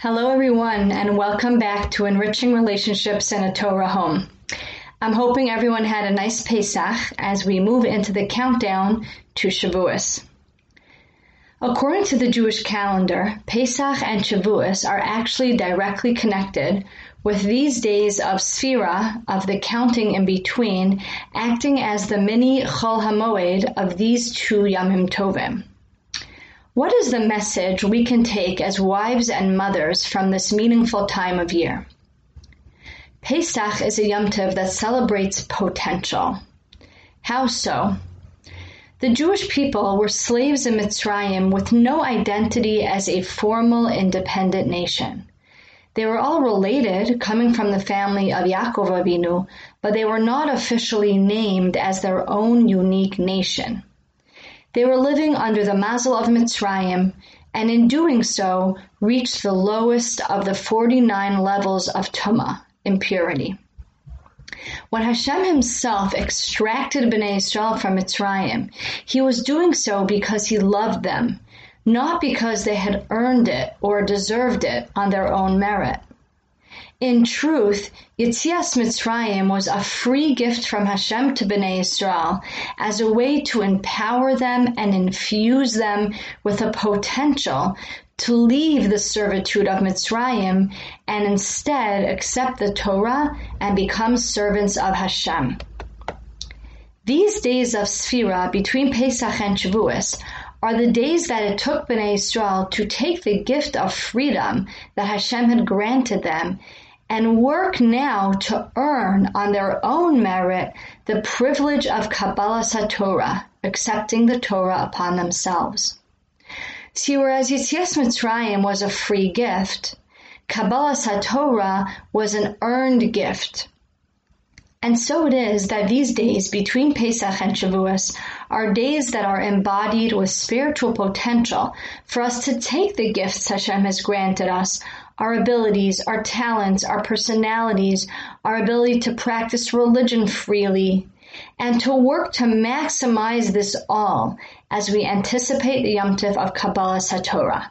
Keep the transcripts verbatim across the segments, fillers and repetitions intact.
Hello everyone, and welcome back to Enriching Relationships in a Torah Home. I'm hoping everyone had a nice Pesach as we move into the countdown to Shavuos. According to the Jewish calendar, Pesach and Shavuos are actually directly connected, with these days of Sfira, of the counting in between, acting as the mini Chol HaMoed of these two Yamim Tovim. What is the message we can take as wives and mothers from this meaningful time of year? Pesach is a Yom Tov that celebrates potential. How so? The Jewish people were slaves in Mitzrayim with no identity as a formal independent nation. They were all related, coming from the family of Yaakov Avinu, but they were not officially named as their own unique nation. They were living under the Mazel of Mitzrayim, and in doing so, reached the lowest of the forty-nine levels of Tumah, impurity. When Hashem himself extracted Bnei Yisrael from Mitzrayim, he was doing so because he loved them, not because they had earned it or deserved it on their own merit. In truth, Yetzias Mitzrayim was a free gift from Hashem to Bnei Yisrael as a way to empower them and infuse them with a potential to leave the servitude of Mitzrayim and instead accept the Torah and become servants of Hashem. These days of Sfira between Pesach and Shavuos are the days that it took Bnei Yisrael to take the gift of freedom that Hashem had granted them and work now to earn on their own merit the privilege of Kabbalas HaTorah, accepting the Torah upon themselves. See, whereas Yetzias Mitzrayim was a free gift, Kabbalas HaTorah was an earned gift. And so it is that these days between Pesach and Shavuos are days that are embodied with spiritual potential for us to take the gifts Hashem has granted us, our abilities, our talents, our personalities, our ability to practice religion freely, and to work to maximize this all as we anticipate the Yom Tov of Kabbalas HaTorah.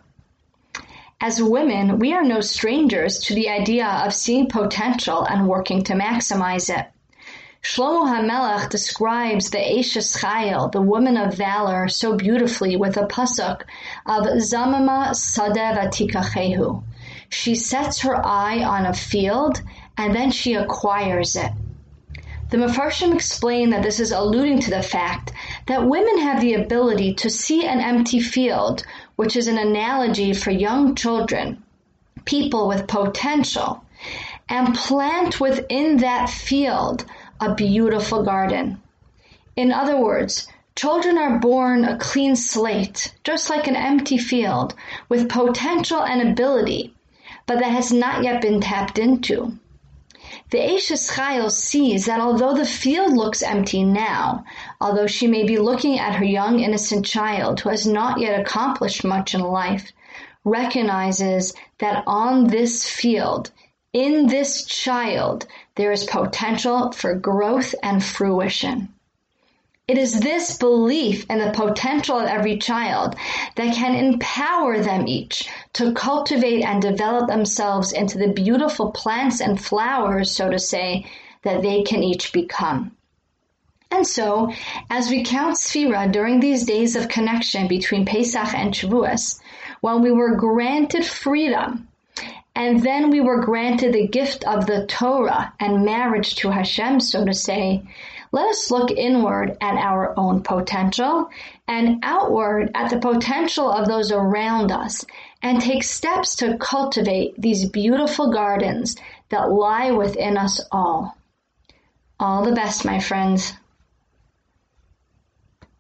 As women, we are no strangers to the idea of seeing potential and working to maximize it. Shlomo HaMelech describes the Eshes Chayil, the woman of valor, so beautifully with a pasuk of Zamama Sadeh Vatikachehu. She sets her eye on a field and then she acquires it. The Mefarshim explain that this is alluding to the fact that women have the ability to see an empty field, which is an analogy for young children, people with potential, and plant within that field a beautiful garden. In other words, children are born a clean slate, just like an empty field, with potential and ability, but that has not yet been tapped into. The Eshes Chayil sees that although the field looks empty now, although she may be looking at her young innocent child who has not yet accomplished much in life, recognizes that on this field, in this child, there is potential for growth and fruition. It is this belief in the potential of every child that can empower them each to cultivate and develop themselves into the beautiful plants and flowers, so to say, that they can each become. And so, as we count Sfira during these days of connection between Pesach and Shavuos, when we were granted freedom, and then we were granted the gift of the Torah and marriage to Hashem, so to say, let us look inward at our own potential and outward at the potential of those around us and take steps to cultivate these beautiful gardens that lie within us all. All the best, my friends.